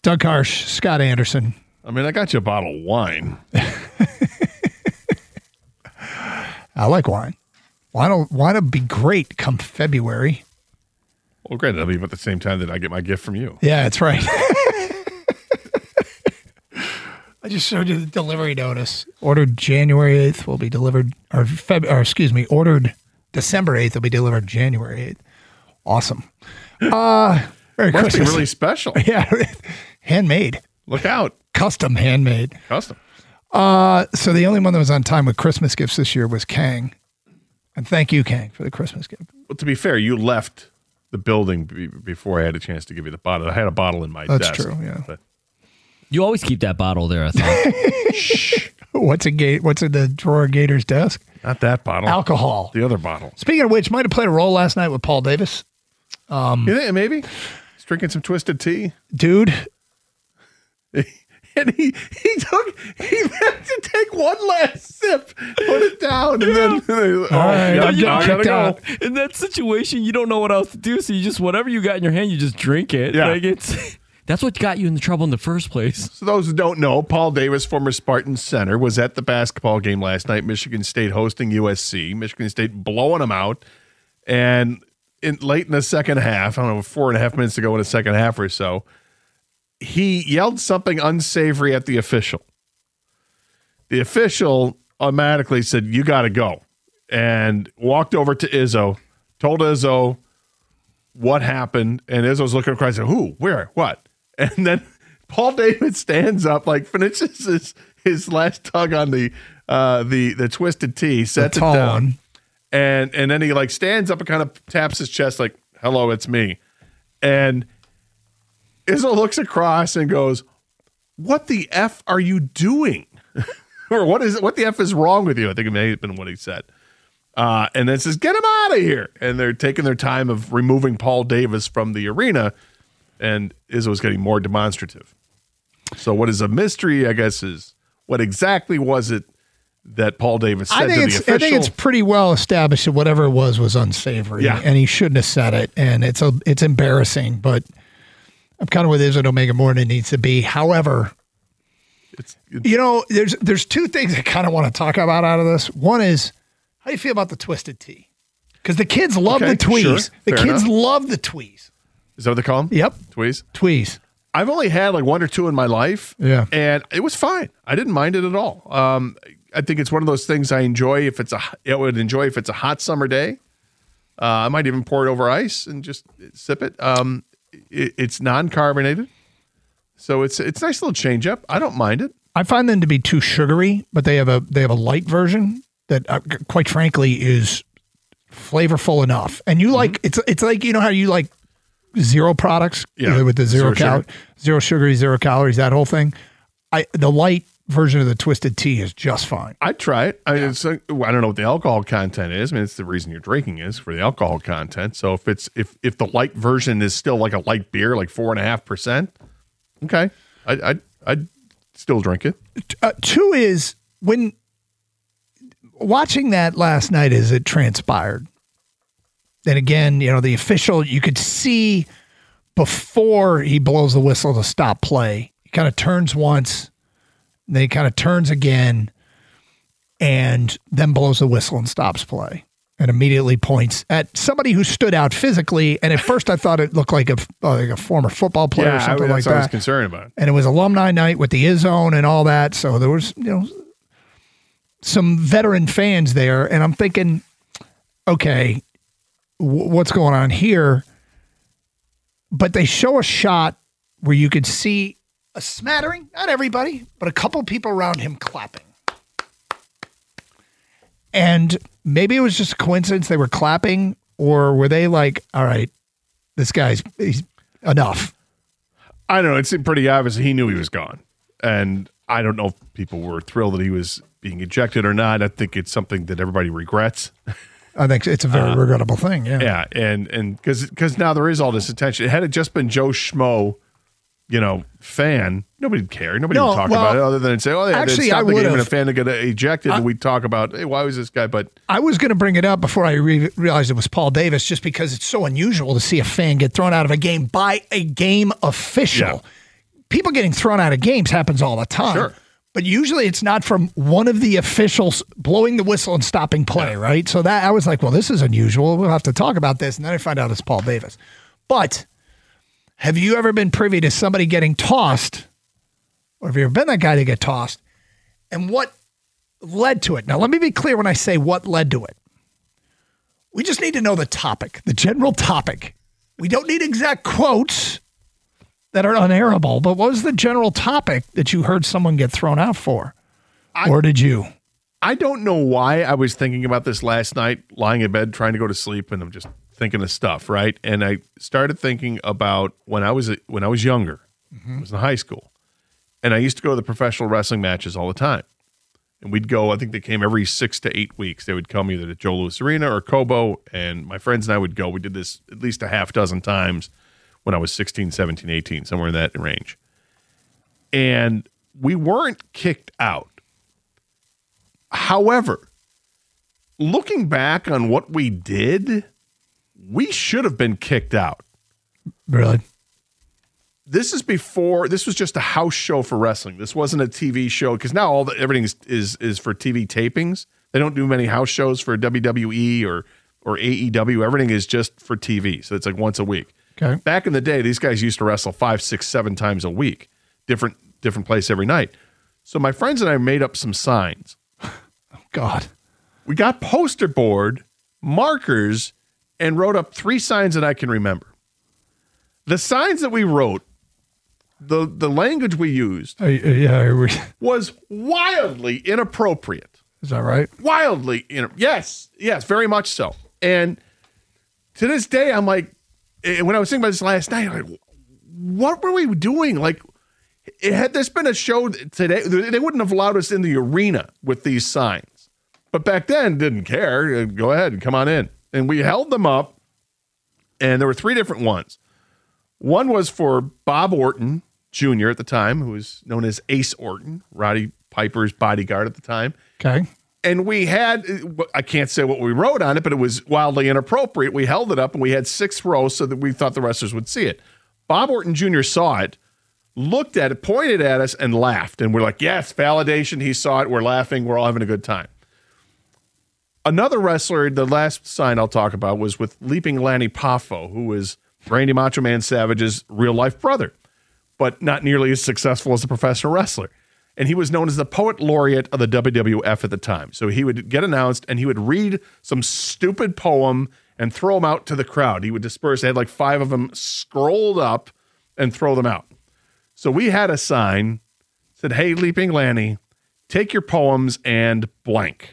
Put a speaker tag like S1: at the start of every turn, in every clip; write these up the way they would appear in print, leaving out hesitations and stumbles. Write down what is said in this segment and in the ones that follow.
S1: Doug Harsh, Scott Anderson.
S2: I mean, I got you a bottle of wine.
S1: I like wine. Wine will be great come February.
S2: Well, great. That'll be about the same time that I get my gift from you.
S1: Yeah, that's right. I just showed you the delivery notice. Ordered January 8th will be delivered, ordered December 8th will be delivered January 8th. Awesome. Merry
S2: Must
S1: Christmas.
S2: be really special.
S1: Yeah, handmade.
S2: Look out.
S1: Custom handmade.
S2: Custom.
S1: So the only one that was on time with Christmas gifts this year was Kang. And thank you, Kang, for the Christmas gift.
S2: Well, to be fair, you left the building before I had a chance to give you the bottle. I had a bottle in my
S1: That's
S2: desk.
S1: true, yeah.
S2: But
S3: You always keep that bottle there, I thought.
S1: Shh. What's in the drawer of Gator's desk?
S2: not that bottle.
S1: Alcohol.
S2: The other bottle.
S1: Speaking of which, might have played a role last night with Paul Davis.
S2: You think maybe? He's drinking some Twisted Tea.
S1: Dude.
S2: And he meant to take one last sip, put it down, and then
S1: right, I'm getting kicked out.
S3: In that situation, you don't know what else to do, so you just, whatever you got in your hand, you just drink it.
S2: Yeah.
S3: Like that's what got you in the trouble in the first place.
S2: So those who don't know, Paul Davis, former Spartan center, was at the basketball game last night. Michigan State hosting USC. Michigan State blowing them out. And late in the second half, I don't know, 4.5 minutes to go in the second half or so, he yelled something unsavory at the official. The official automatically said, "You got to go," and walked over to Izzo, told Izzo what happened, and Izzo's looking across and said, "Who? Where? What?" And then Paul Davis stands up, like finishes his last tug on the Twisted Tea, sets it down, and then he like stands up and kind of taps his chest like, "Hello, it's me," and Izzo looks across and goes, "What the F are you doing?" Or what the F is wrong with you? I think it may have been what he said. And then says, "Get him out of here." And they're taking their time of removing Paul Davis from the arena. And Izzo's getting more demonstrative. So what is a mystery, I guess, is what exactly was it that Paul Davis said to the official?
S1: I think it's pretty well established that whatever it was unsavory.
S2: Yeah.
S1: And he shouldn't have said it. And it's embarrassing, but I'm kind of with Izzo to make it more than it needs to be. However, there's two things I kind of want to talk about out of this. One is, how do you feel about the Twisted Tea? Because the kids love the tweez.
S2: Sure,
S1: the
S2: fair
S1: kids
S2: enough.
S1: love the tweez.
S2: Is that what they call them?
S1: Yep.
S2: Tweez?
S1: Tweez.
S2: I've only had like one or two in my life.
S1: Yeah.
S2: And it was fine. I didn't mind it at all. I think it's one of those things I enjoy if it's a hot summer day. I might even pour it over ice and just sip it. It's non-carbonated. So it's a nice little change up. I don't mind it.
S1: I find them to be too sugary, but they have a light version that, quite frankly, is flavorful enough. And you like it's like, you know how you like zero products with the zero sugary, 0 calories, that whole thing. The light version of the Twisted Tea is just fine.
S2: I'd try it. I mean, I don't know what the alcohol content is. I mean, it's the reason you're drinking is for the alcohol content. So if the light version is still like a light beer, like 4.5%, okay, I'd still drink it.
S1: Two is when watching that last night as it transpired. And again, the official, you could see before he blows the whistle to stop play, he kind of turns once, then he kind of turns again, and then blows the whistle and stops play and immediately points at somebody who stood out physically. And at first I thought it looked like a former football player or something like that.
S2: That's what I was concerned about.
S1: And it was alumni night with the Izzone and all that. So there was, some veteran fans there. And I'm thinking, okay, what's going on here? But they show a shot where you could see a smattering, not everybody, but a couple people around him clapping. And maybe it was just a coincidence they were clapping, or were they like, all right, he's enough.
S2: I don't know. It seemed pretty obvious he knew he was gone. And I don't know if people were thrilled that he was being ejected or not. I think it's something that everybody regrets.
S1: I think it's a very regrettable thing. Yeah.
S2: Yeah. And because now there is all this attention. Had it just been Joe Schmo, fan, nobody'd care. Nobody would talk about it other than say, "Oh, yeah,
S1: actually,
S2: it's not
S1: I
S2: the game
S1: would've.
S2: and a fan to get ejected." And we'd talk about, "Hey, why was this guy?" But
S1: I was going to bring it up before I realized it was Paul Davis, just because it's so unusual to see a fan get thrown out of a game by a game official. people getting thrown out of games happens all the time.
S2: Sure.
S1: But usually it's not from one of the officials blowing the whistle and stopping play, right? So that I was like, well, this is unusual. We'll have to talk about this. And then I find out it's Paul Davis. But have you ever been privy to somebody getting tossed, or have you ever been that guy to get tossed, and what led to it? Now, let me be clear when I say what led to it. We just need to know the topic, the general topic. We don't need exact quotes that are unairable, but what was the general topic that you heard someone get thrown out for? Or did you?
S2: I don't know why I was thinking about this last night, lying in bed, trying to go to sleep, and I'm just thinking of stuff, right? And I started thinking about when I was younger, I was in high school, and I used to go to the professional wrestling matches all the time. And we'd go, I think they came every 6 to 8 weeks. They would come either to Joe Louis Arena or Cobo, and my friends and I would go. We did this at least a half dozen times when I was 16, 17, 18, somewhere in that range. And we weren't kicked out. However, looking back on what we did, we should have been kicked out.
S1: Really?
S2: This was just a house show for wrestling. This wasn't a TV show, because now everything is for TV tapings. They don't do many house shows for WWE or AEW. Everything is just for TV. So it's like once a week.
S1: Okay.
S2: Back in the day, these guys used to wrestle 5, 6, 7 times a week, different place every night. So my friends and I made up some signs.
S1: God.
S2: We got poster board, markers, and wrote up 3 signs that I can remember. The signs that we wrote, the language we used was wildly inappropriate.
S1: Is that right?
S2: Wildly yes, very much so. And to this day, I'm like, when I was thinking about this last night, I'm like, what were we doing? Like, had this been a show today, they wouldn't have allowed us in the arena with these signs. But back then, didn't care. Go ahead and come on in. And we held them up, and there were 3 different ones. One was for Bob Orton Jr. at the time, who was known as Ace Orton, Roddy Piper's bodyguard at the time.
S1: Okay.
S2: And we had, I can't say what we wrote on it, but it was wildly inappropriate. We held it up, and we had 6 rows so that we thought the wrestlers would see it. Bob Orton Jr. saw it, looked at it, pointed at us, and laughed. And we're like, yes, validation. He saw it. We're laughing. We're all having a good time. Another wrestler, the last sign I'll talk about, was with Leaping Lanny Poffo, who was Randy Macho Man Savage's real-life brother, but not nearly as successful as a professional wrestler. And he was known as the poet laureate of the WWF at the time. So he would get announced, and he would read some stupid poem and throw them out to the crowd. He would disperse. They had like 5 of them scrolled up and throw them out. So we had a sign that said, hey, Leaping Lanny, take your poems and blank.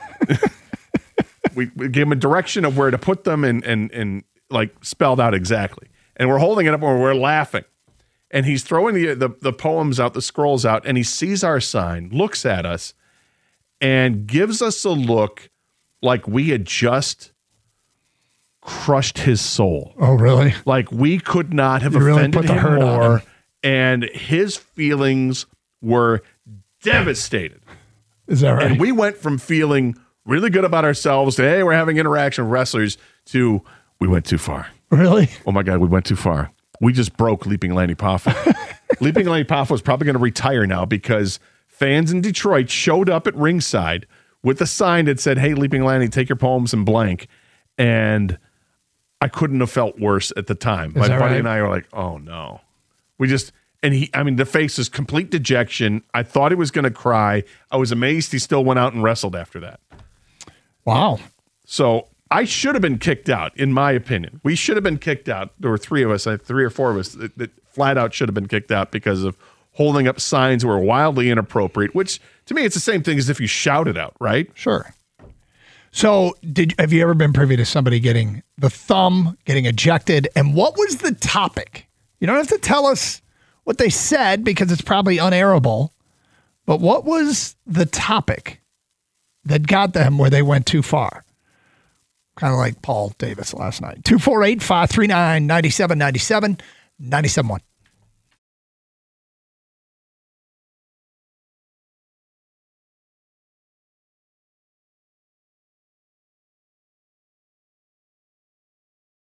S2: We gave him a direction of where to put them and like spelled out exactly. And we're holding it up and we're laughing. And he's throwing the poems out, the scrolls out, and he sees our sign, looks at us, and gives us a look like we had just crushed his soul.
S1: Oh, really?
S2: Like we could not have
S1: really
S2: offended
S1: put the
S2: him
S1: hurt on
S2: more,
S1: him.
S2: and his feelings were devastated.
S1: Is that right?
S2: And we went from feeling really good about ourselves to, hey, we're having interaction with wrestlers, to we went too far.
S1: Really?
S2: Oh, my God, we went too far. We just broke Leaping Lanny Poffo. Leaping Lanny Poffo is probably going to retire now because fans in Detroit showed up at ringside with a sign that said, hey, Leaping Lanny, take your poems and blank. And I couldn't have felt worse at the time. My buddy and I were like, oh, no. The face is complete dejection. I thought he was going to cry. I was amazed he still went out and wrestled after that.
S1: Wow.
S2: So I should have been kicked out, in my opinion. We should have been kicked out. There were 3 of us, 3 or 4 of us that flat out should have been kicked out because of holding up signs that were wildly inappropriate, which to me, it's the same thing as if you shouted out, right?
S1: Sure. So have you ever been privy to somebody getting the thumb, getting ejected? And what was the topic? You don't have to tell us what they said because it's probably unairable, but what was the topic that got them where they went too far? Kind of like Paul Davis last night. 248-539-9797, 97.1.